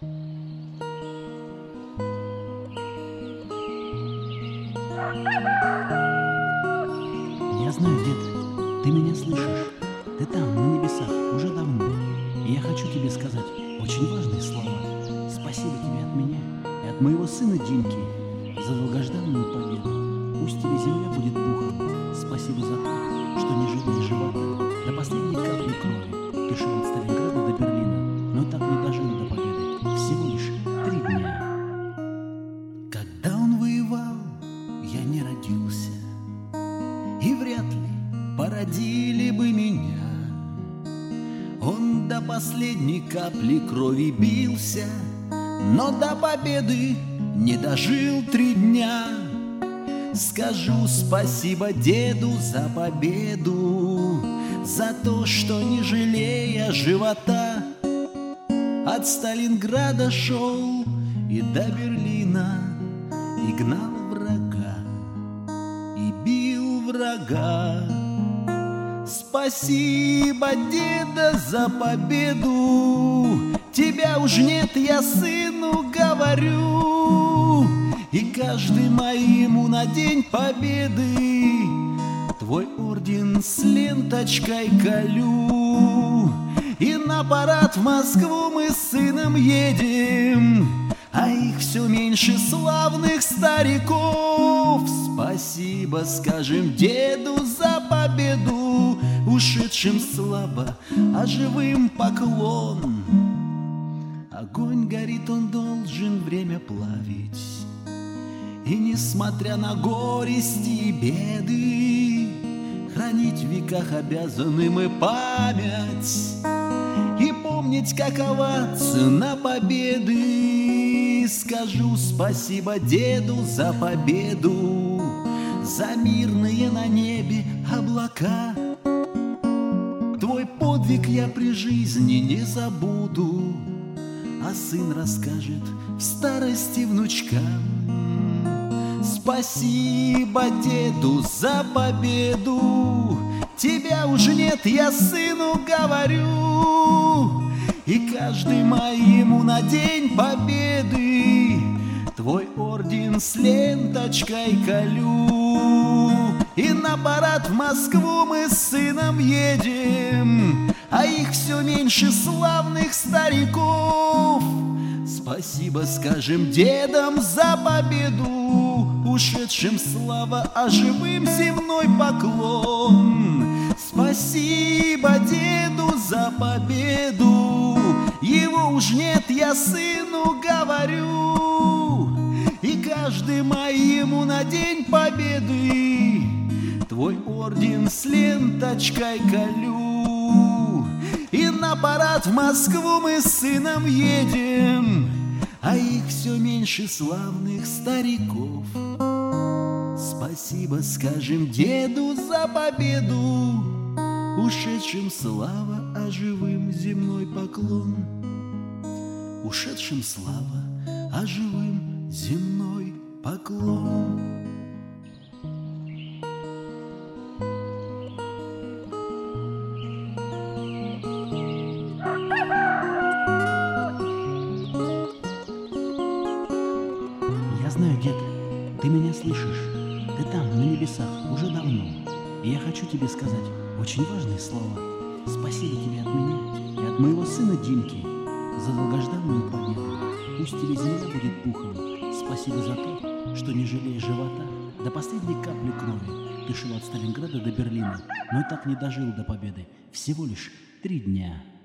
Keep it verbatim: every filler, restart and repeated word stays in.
Я знаю, дед, ты меня слышишь. Ты там, на небесах, уже давно. И я хочу тебе сказать очень важные слова. Спасибо тебе от меня и от моего сына Димки за долгожданную победу. Пусть тебе земля будет пухом. Спасибо за то, что не жалеешь живота. До последней капли крови ты шел от Сталинграда до Берлина, но так не дожил до победы. Всего лишь три дня. Когда он воевал, я не родился, и вряд ли породили бы меня. Он до последней капли крови бился, но до победы не дожил три дня. Скажу спасибо деду за победу, за то, что, не жалея живота, от Сталинграда шел и до Берлина, и гнал врага, и бил врага. Спасибо, деда, за победу. Тебя уж нет, я сыну говорю. И каждый моему на день победы твой орден с ленточкой колю. И на парад в Москву мы с сыном едем, а их все меньше славных стариков. Спасибо скажем деду за победу, ушедшим слабо, а живым поклон. Огонь горит, он должен время плавить, и несмотря на горести и беды, хранить в веках обязаны мы память и помнить, какова цена победы. Скажу спасибо деду за победу, за мирные на небе облака. Твой подвиг я при жизни не забуду, а сын расскажет в старости внучкам. Спасибо деду за победу. Тебя уже нет, я сыну говорю. И каждый моему на день победы твой орден с ленточкой колю. И на парад в Москву мы с сыном едем, а их все меньше славных стариков. Спасибо скажем дедам за победу, ушедшим слава, а живым земной поклон. Спасибо деду за победу. Его уж нет, я сыну говорю. И каждый моему на день победы твой орден с ленточкой колю. И на парад в Москву мы с сыном едем, а их все меньше славных стариков. Спасибо скажем деду за победу, ушедшим слава, а живым земной поклон. Ушедшим слава, а живым земной поклон. Я знаю, дед, ты меня слышишь. Ты там, на небесах, уже давно. И я хочу тебе сказать очень важные слова. Спасибо тебе от меня и от моего сына Димки за долгожданную победу. Пусть тебе земля будет пухом. Спасибо за то, что, не жалея живота, до последней капли крови ты шел от Сталинграда до Берлина, но так не дожил до победы. Всего лишь три дня.